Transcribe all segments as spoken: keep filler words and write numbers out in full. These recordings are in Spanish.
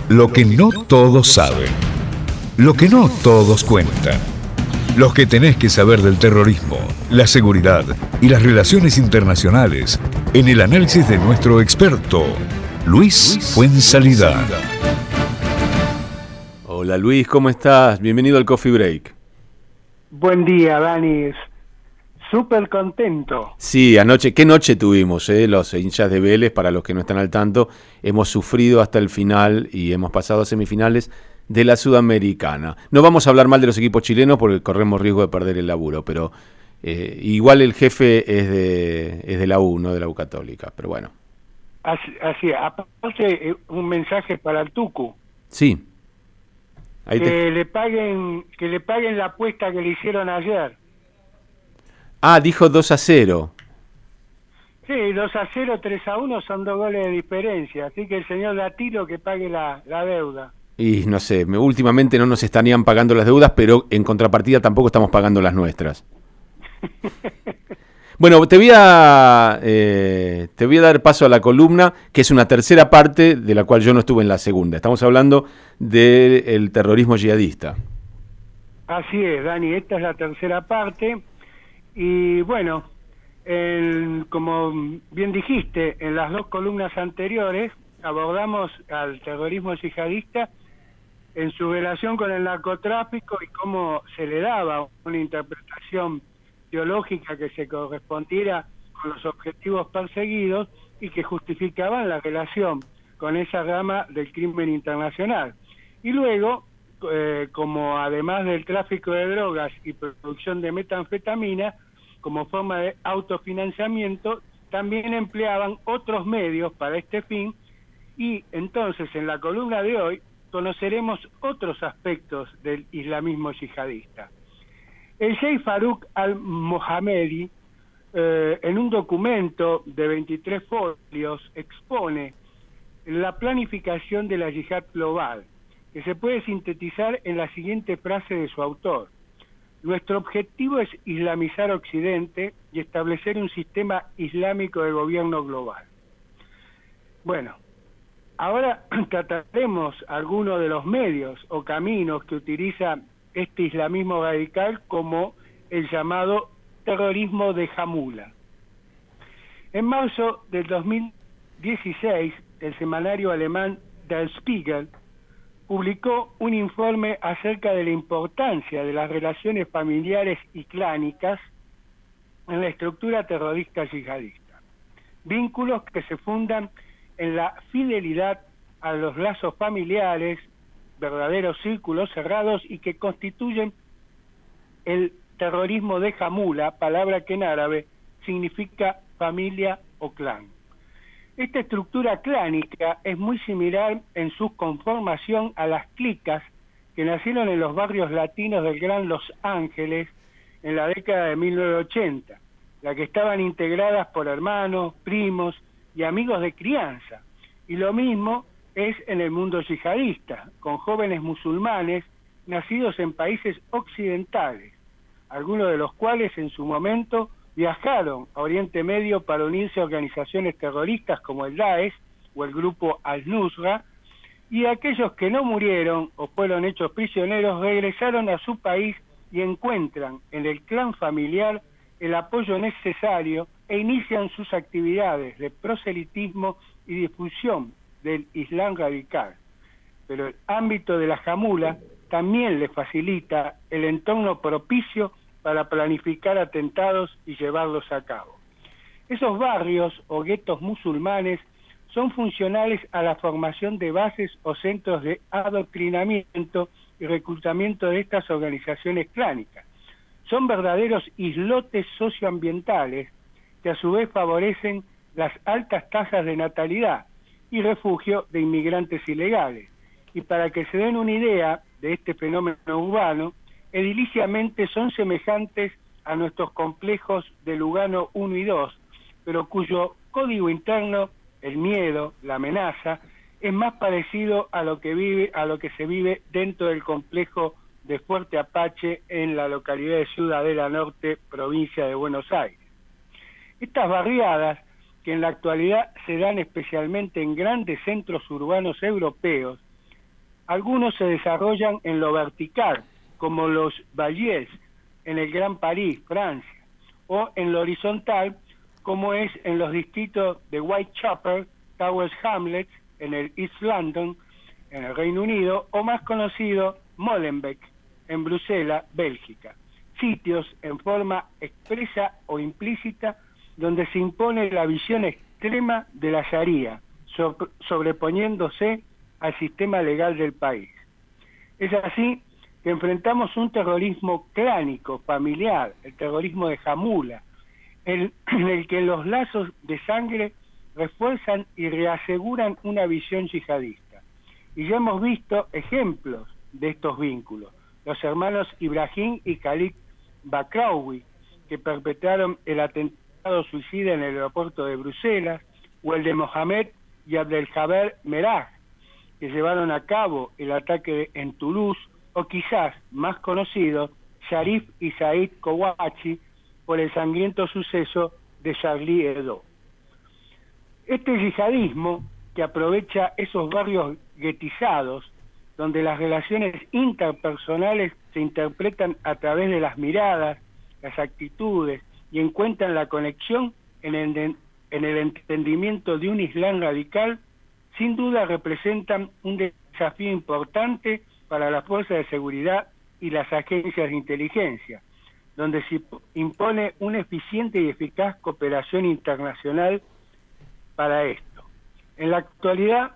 Lo que no todos saben. Lo que no todos cuentan. Los que tenés que saber del terrorismo, la seguridad y las relaciones internacionales en el análisis de nuestro experto, Luis Fuenzalida. Hola Luis, ¿cómo estás? Bienvenido al Coffee Break. Buen día, Dani. Súper contento. Sí, anoche, qué noche tuvimos, eh? Los hinchas de Vélez, para los que no están al tanto, hemos sufrido hasta el final y hemos pasado a semifinales de la Sudamericana. No vamos a hablar mal de los equipos chilenos porque corremos riesgo de perder el laburo, pero eh, igual el jefe es de, es de la U, no de la U Católica, pero bueno. Así, así aparte, un mensaje para el Tucu. Sí. Ahí que te... le paguen, que le paguen la apuesta que le hicieron ayer. Ah, dijo dos a cero. Sí, dos a cero, tres a uno son dos goles de diferencia, así que el señor Latilo que pague la, la deuda. Y no sé, me, últimamente no nos estarían pagando las deudas, pero en contrapartida tampoco estamos pagando las nuestras. Bueno, te voy a eh, te voy a dar paso a la columna, que es una tercera parte de la cual yo no estuve en la segunda. Estamos hablando del terrorismo yihadista. Así es, Dani, esta es la tercera parte. Y bueno, el, como bien dijiste, en las dos columnas anteriores abordamos al terrorismo yihadista en su relación con el narcotráfico y cómo se le daba una interpretación teológica que se correspondiera con los objetivos perseguidos y que justificaban la relación con esa rama del crimen internacional. Y luego, eh, como además del tráfico de drogas y producción de metanfetamina, como forma de autofinanciamiento, también empleaban otros medios para este fin, y entonces en la columna de hoy conoceremos otros aspectos del islamismo yihadista. El Sheikh Farouk al-Mohammedi, eh, en un documento de veintitrés folios, expone la planificación de la yihad global, que se puede sintetizar en la siguiente frase de su autor: nuestro objetivo es islamizar Occidente y establecer un sistema islámico de gobierno global. Bueno, ahora trataremos algunos de los medios o caminos que utiliza este islamismo radical, como el llamado terrorismo de Hamula. En marzo del dos mil dieciséis, el semanario alemán Der Spiegel publicó un informe acerca de la importancia de las relaciones familiares y clánicas en la estructura terrorista yihadista. Vínculos que se fundan en la fidelidad a los lazos familiares, verdaderos círculos cerrados, y que constituyen el terrorismo de Hamula, palabra que en árabe significa familia o clan. Esta estructura clánica es muy similar en su conformación a las clicas que nacieron en los barrios latinos del Gran Los Ángeles en la década de mil novecientos ochenta, la que estaban integradas por hermanos, primos y amigos de crianza. Y lo mismo es en el mundo yihadista, con jóvenes musulmanes nacidos en países occidentales, algunos de los cuales en su momento viajaron a Oriente Medio para unirse a organizaciones terroristas como el Daesh o el grupo Al-Nusra, y aquellos que no murieron o fueron hechos prisioneros regresaron a su país y encuentran en el clan familiar el apoyo necesario e inician sus actividades de proselitismo y difusión del Islam radical. Pero el ámbito de la Hamula también le facilita el entorno propicio para planificar atentados y llevarlos a cabo. Esos barrios o guetos musulmanes son funcionales a la formación de bases o centros de adoctrinamiento y reclutamiento de estas organizaciones clánicas. Son verdaderos islotes socioambientales que a su vez favorecen las altas tasas de natalidad y refugio de inmigrantes ilegales. Y para que se den una idea de este fenómeno urbano, ediliciamente son semejantes a nuestros complejos de Lugano uno y dos, pero cuyo código interno, el miedo, la amenaza, es más parecido a lo que vive, a lo que se vive dentro del complejo de Fuerte Apache en la localidad de Ciudadela Norte, provincia de Buenos Aires. Estas barriadas, que en la actualidad se dan especialmente en grandes centros urbanos europeos, Algunos se desarrollan en lo vertical, como los Valliers en el Gran París, Francia, o en lo horizontal, como es en los distritos de Whitechapel, Towers Hamlets, en el East London, en el Reino Unido, o más conocido, Molenbeek, en Bruselas, Bélgica. Sitios en forma expresa o implícita donde se impone la visión extrema de la Sharia, sobre, sobreponiéndose al sistema legal del país. Es así que enfrentamos un terrorismo clánico, familiar, el terrorismo de Jamula, en, en el que los lazos de sangre refuerzan y reaseguran una visión yihadista. Y ya hemos visto ejemplos de estos vínculos. Los hermanos Ibrahim y Khalid Bakraoui, que perpetraron el atentado suicida en el aeropuerto de Bruselas, o el de Mohamed y Abdeljaber Merah, que llevaron a cabo el ataque en Toulouse, o quizás más conocido, Sharif y Said Kouachi, por el sangriento suceso de Charlie Hebdo. Este yihadismo, que aprovecha esos barrios guetizados, donde las relaciones interpersonales se interpretan a través de las miradas, las actitudes, y encuentran la conexión en el, en el entendimiento de un Islam radical, sin duda representan un desafío importante para las fuerzas de seguridad y las agencias de inteligencia, donde se impone una eficiente y eficaz cooperación internacional para esto. En la actualidad,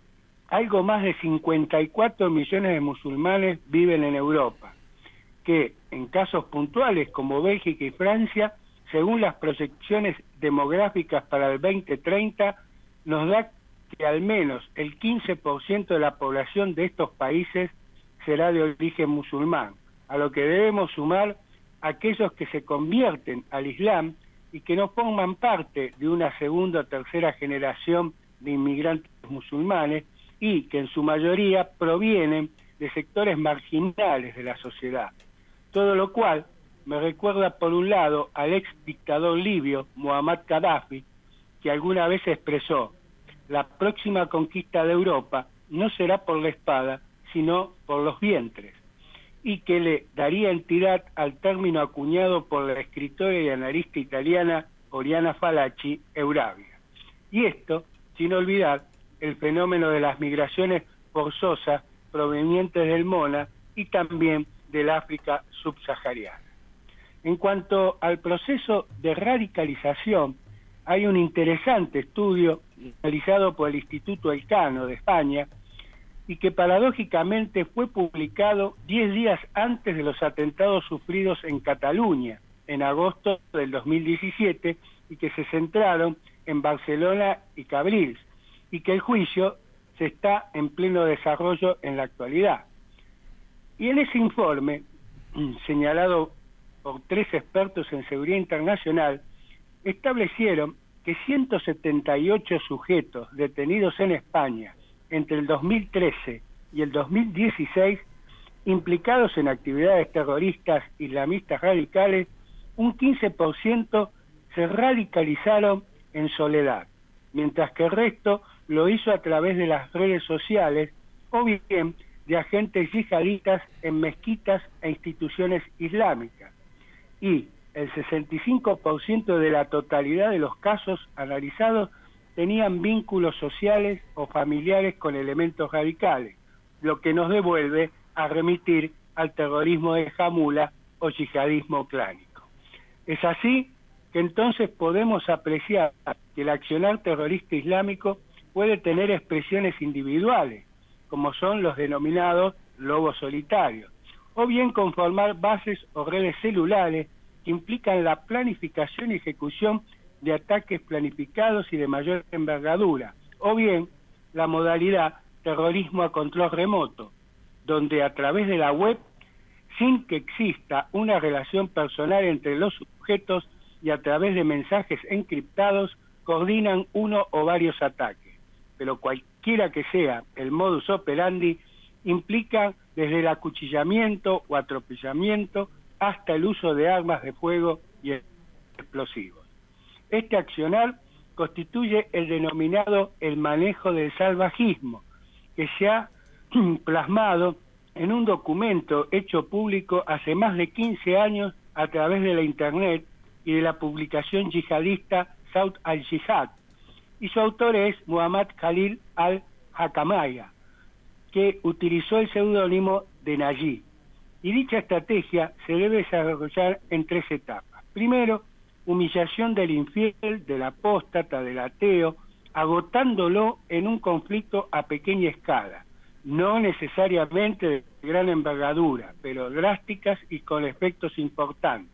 algo más de cincuenta y cuatro millones de musulmanes viven en Europa, que en casos puntuales como Bélgica y Francia, según las proyecciones demográficas para el veinte treinta, nos da que al menos el quince por ciento de la población de estos países será de origen musulmán, a lo que debemos sumar aquellos que se convierten al Islam y que no forman parte de una segunda o tercera generación de inmigrantes musulmanes y que en su mayoría provienen de sectores marginales de la sociedad. Todo lo cual me recuerda por un lado al ex dictador libio Muammar Gaddafi, que alguna vez expresó: la próxima conquista de Europa no será por la espada, sino por los vientres, y que le daría entidad al término acuñado por la escritora y analista italiana Oriana Fallaci, Euravia. Y esto, sin olvidar el fenómeno de las migraciones forzosas provenientes del Mona y también del África subsahariana. En cuanto al proceso de radicalización, hay un interesante estudio realizado por el Instituto Elcano de España y que paradójicamente fue publicado diez días antes de los atentados sufridos en Cataluña, en agosto del dos mil diecisiete, y que se centraron en Barcelona y Cabrils, y que el juicio se está en pleno desarrollo en la actualidad. Y en ese informe, señalado por tres expertos en seguridad internacional, establecieron que ciento setenta y ocho sujetos detenidos en España entre el dos mil trece y el dos mil dieciséis, implicados en actividades terroristas islamistas radicales, un quince por ciento se radicalizaron en soledad, mientras que el resto lo hizo a través de las redes sociales o bien de agentes yihadistas en mezquitas e instituciones islámicas. Y el sesenta y cinco por ciento de la totalidad de los casos analizados tenían vínculos sociales o familiares con elementos radicales, lo que nos devuelve a remitir al terrorismo de Jamula o yihadismo clánico. Es así que entonces podemos apreciar que el accionar terrorista islámico puede tener expresiones individuales, como son los denominados lobos solitarios, o bien conformar bases o redes celulares que implican la planificación y ejecución de ataques planificados y de mayor envergadura, o bien la modalidad terrorismo a control remoto, donde a través de la web, sin que exista una relación personal entre los sujetos y a través de mensajes encriptados, coordinan uno o varios ataques. Pero cualquiera que sea el modus operandi, implica desde el acuchillamiento o atropellamiento hasta el uso de armas de fuego y explosivos. Este accionar constituye el denominado el manejo del salvajismo, que se ha plasmado en un documento hecho público hace más de quince años a través de la Internet y de la publicación yihadista Saud al-Jihad, y su autor es Muhammad Khalil al-Hakamaya, que utilizó el seudónimo de Nayi. Y dicha estrategia se debe desarrollar en tres etapas. Primero, humillación del infiel, del apóstata, del ateo, agotándolo en un conflicto a pequeña escala, no necesariamente de gran envergadura, pero drásticas y con efectos importantes.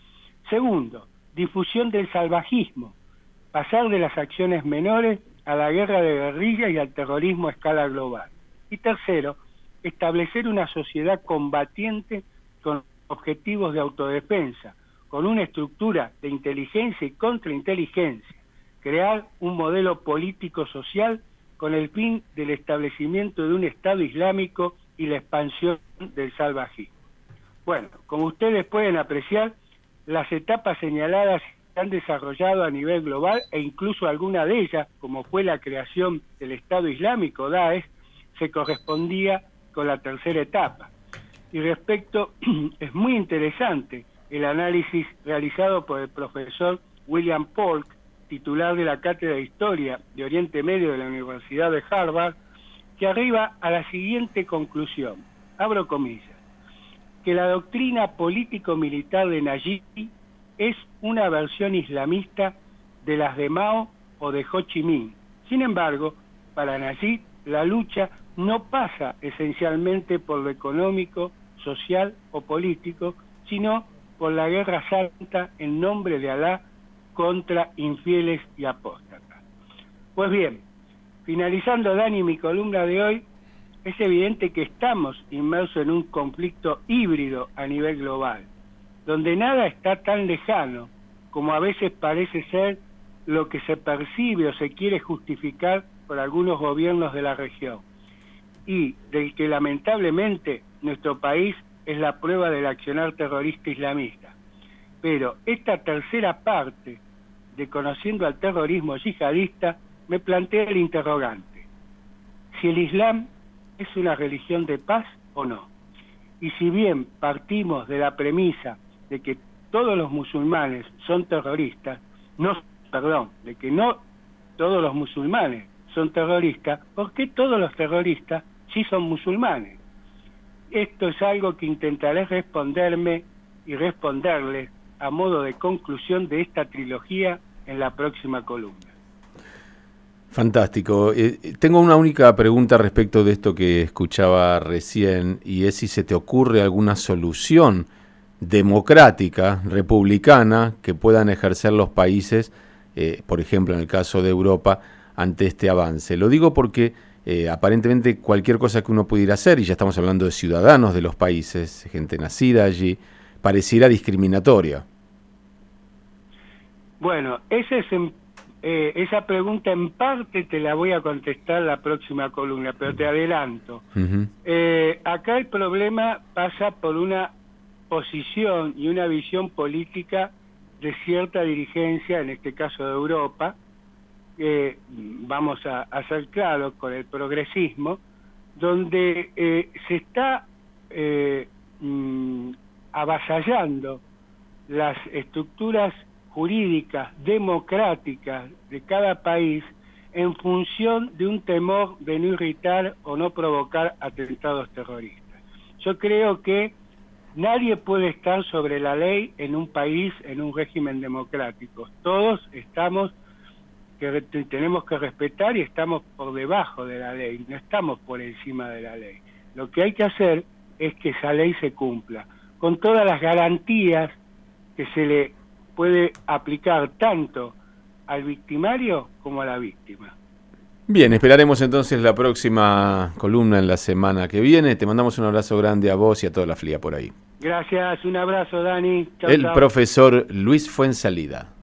Segundo, difusión del salvajismo, pasar de las acciones menores a la guerra de guerrilla y al terrorismo a escala global. Y tercero, establecer una sociedad combatiente con objetivos de autodefensa, con una estructura de inteligencia y contrainteligencia, crear un modelo político-social con el fin del establecimiento de un Estado Islámico y la expansión del salvajismo. Bueno, como ustedes pueden apreciar, las etapas señaladas se han desarrollado a nivel global e incluso alguna de ellas, como fue la creación del Estado Islámico, Daesh, se correspondía con la tercera etapa. Y respecto, es muy interesante el análisis realizado por el profesor William Polk, titular de la Cátedra de Historia de Oriente Medio de la Universidad de Harvard, que arriba a la siguiente conclusión, abro comillas, que la doctrina político-militar de Nayi es una versión islamista de las de Mao o de Ho Chi Minh. Sin embargo, para Nayi la lucha no pasa esencialmente por lo económico, social o político, sino por la guerra santa en nombre de Alá contra infieles y apóstatas. Pues bien, finalizando, Dani, mi columna de hoy, es evidente que estamos inmersos en un conflicto híbrido a nivel global, donde nada está tan lejano como a veces parece ser lo que se percibe o se quiere justificar por algunos gobiernos de la región, y del que lamentablemente nuestro país es la prueba del accionar terrorista islamista. Pero esta tercera parte de Conociendo al Terrorismo Yihadista me plantea el interrogante: si el Islam es una religión de paz o no. Y si bien partimos de la premisa de que todos los musulmanes son terroristas, no, perdón, de que no todos los musulmanes son terroristas, ¿por qué todos los terroristas sí son musulmanes? Esto es algo que intentaré responderme y responderles a modo de conclusión de esta trilogía en la próxima columna. Fantástico. Eh, tengo una única pregunta respecto de esto que escuchaba recién, y es si se te ocurre alguna solución democrática, republicana, que puedan ejercer los países, eh, por ejemplo en el caso de Europa, ante este avance. Lo digo porque eh, aparentemente cualquier cosa que uno pudiera hacer, y ya estamos hablando de ciudadanos de los países, gente nacida allí, pareciera discriminatoria. Bueno, ese es en, eh, esa pregunta en parte te la voy a contestar la próxima columna, pero te adelanto. Uh-huh. Eh, acá el problema pasa por una posición y una visión política de cierta dirigencia, en este caso de Europa, eh, vamos a, a ser claros, con el progresismo, donde eh, se está eh, mm, avasallando las estructuras jurídicas, democráticas de cada país en función de un temor de no irritar o no provocar atentados terroristas. Yo creo que nadie puede estar sobre la ley en un país, en un régimen democrático. Todos estamos, que tenemos que respetar y estamos por debajo de la ley, no estamos por encima de la ley. Lo que hay que hacer es que esa ley se cumpla, con todas las garantías que se le puede aplicar tanto al victimario como a la víctima. Bien, esperaremos entonces la próxima columna en la semana que viene. Te mandamos un abrazo grande a vos y a toda la F L I A por ahí. Gracias, un abrazo, Dani. Chau, El chau. profesor Luis Fuenzalida.